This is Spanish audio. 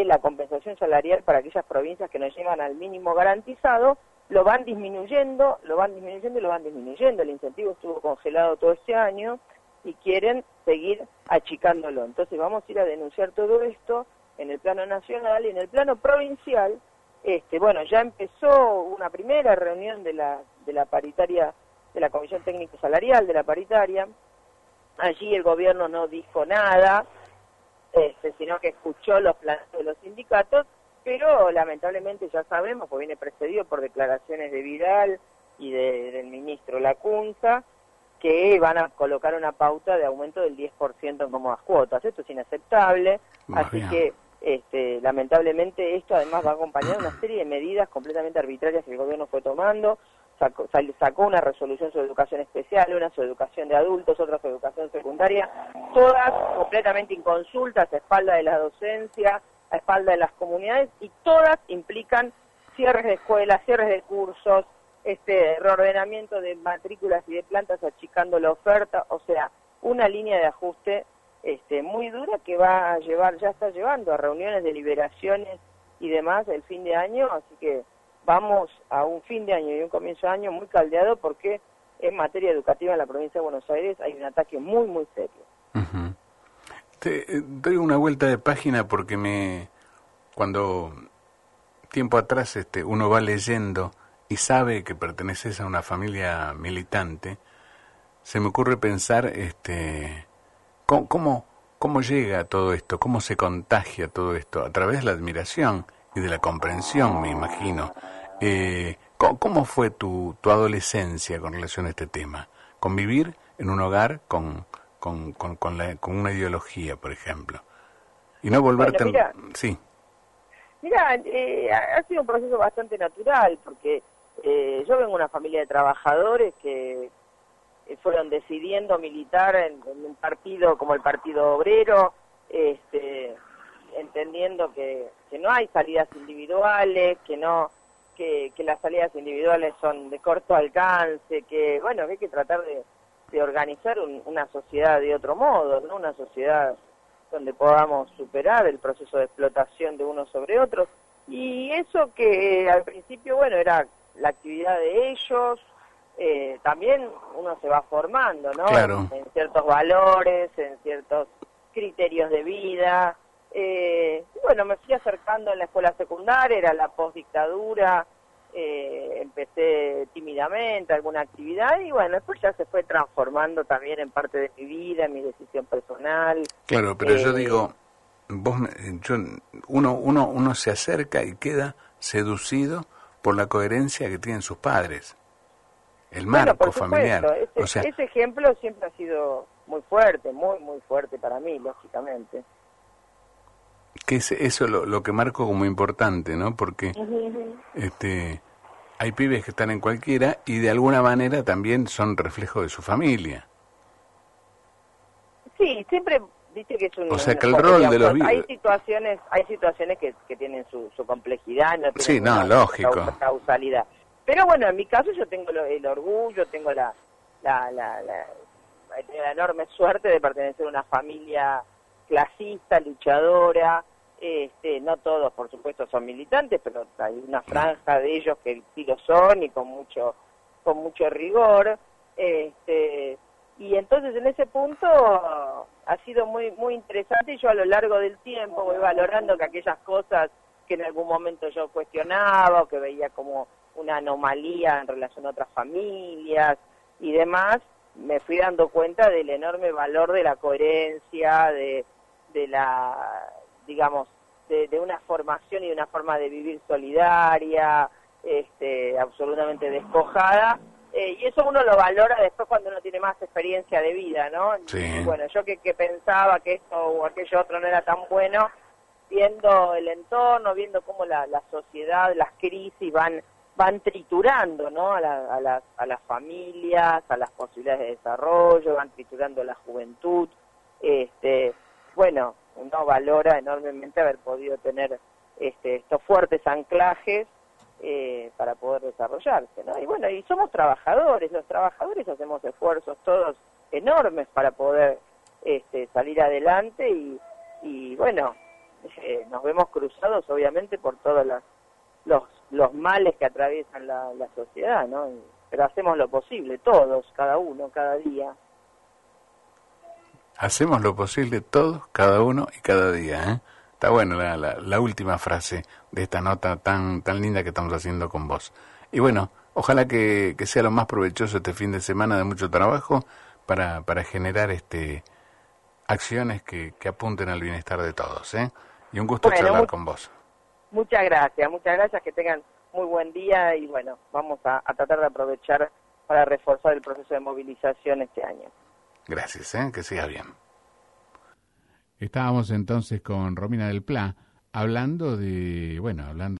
de la compensación salarial para aquellas provincias que no llegan al mínimo garantizado, lo van disminuyendo. El incentivo estuvo congelado todo este año y quieren seguir achicándolo. Entonces vamos a ir a denunciar todo esto en el plano nacional y en el plano provincial. Bueno, ya empezó una primera reunión de la paritaria, de la Comisión Técnico Salarial de la paritaria. Allí el gobierno no dijo nada, sino que escuchó los planes de los sindicatos, pero lamentablemente ya sabemos, pues viene precedido por declaraciones de Vidal y del ministro Lacunza, que van a colocar una pauta de aumento del 10% en cómodas cuotas. Esto es inaceptable, así que lamentablemente esto además va a acompañar una serie de medidas completamente arbitrarias que el gobierno fue tomando. Sacó una resolución sobre educación especial, una sobre educación de adultos, otra sobre educación secundaria, todas completamente inconsultas, a espalda de la docencia, a espalda de las comunidades, y todas implican cierres de escuelas, cierres de cursos, reordenamiento de matrículas y de plantas achicando la oferta, o sea, una línea de ajuste muy dura que va a llevar, ya está llevando a reuniones, deliberaciones y demás el fin de año, así que vamos a un fin de año y un comienzo de año muy caldeado porque en materia educativa en la provincia de Buenos Aires hay un ataque muy, muy serio. Uh-huh. Te doy una vuelta de página porque cuando tiempo atrás uno va leyendo y sabe que perteneces a una familia militante, se me ocurre pensar cómo llega todo esto, cómo se contagia todo esto, a través de la admiración y de la comprensión, me imagino. ¿Cómo fue tu adolescencia con relación a este tema? Convivir en un hogar con una ideología, por ejemplo, y no volverte... Bueno, sí. Mira, ha sido un proceso bastante natural, porque yo vengo de una familia de trabajadores que fueron decidiendo militar en un partido como el Partido Obrero, entendiendo que no hay salidas individuales, que las salidas individuales son de corto alcance, que hay que tratar de organizar una sociedad de otro modo, ¿no? Una sociedad donde podamos superar el proceso de explotación de unos sobre otros, y eso que al principio, era la actividad de ellos, también uno se va formando, ¿no? Claro. En ciertos valores, en ciertos criterios de vida. Me fui acercando en la escuela secundaria, era la postdictadura, empecé tímidamente alguna actividad y después ya se fue transformando también en parte de mi vida, en mi decisión personal. Claro, pero yo digo, uno se acerca y queda seducido por la coherencia que tienen sus padres, el marco familiar. Ese ejemplo siempre ha sido muy fuerte, muy, muy fuerte para mí, lógicamente. Que es eso lo que marco como importante, ¿no? Porque hay pibes que están en cualquiera y de alguna manera también son reflejo de su familia. Sí, siempre dice que es un... O sea, que el rol de los... Hay situaciones que tienen su complejidad, no tienen lógico. Causalidad. Pero en mi caso yo tengo el orgullo, tengo la enorme suerte de pertenecer a una familia clasista, luchadora. No todos, por supuesto, son militantes, pero hay una franja de ellos que sí lo son y con mucho rigor. Y entonces en ese punto ha sido muy muy interesante, y yo a lo largo del tiempo voy valorando que aquellas cosas que en algún momento yo cuestionaba o que veía como una anomalía en relación a otras familias y demás, me fui dando cuenta del enorme valor de la coherencia, de la, digamos, de una formación y de una forma de vivir solidaria, absolutamente despojada, y eso uno lo valora después cuando uno tiene más experiencia de vida, ¿no? Sí. Y yo que pensaba que esto o aquello otro no era tan bueno, viendo el entorno, viendo cómo la sociedad, las crisis van triturando, ¿no? A las familias, a las posibilidades de desarrollo, van triturando la juventud. Uno valora enormemente haber podido tener estos fuertes anclajes para poder desarrollarse, ¿no? Y somos trabajadores, los trabajadores hacemos esfuerzos todos enormes para poder salir adelante y nos vemos cruzados obviamente por todos los males que atraviesan la sociedad, ¿no? Pero hacemos lo posible, todos, cada uno, cada día. Hacemos lo posible todos, cada uno y cada día, ¿eh? Está bueno la última frase de esta nota tan linda que estamos haciendo con vos. Y bueno, ojalá que sea lo más provechoso este fin de semana de mucho trabajo para generar acciones que apunten al bienestar de todos, ¿eh? Y un gusto charlar con vos. Muchas gracias, que tengan muy buen día y bueno, vamos a tratar de aprovechar para reforzar el proceso de movilización este año. Gracias, que siga bien. Estábamos entonces con Romina del Pla hablando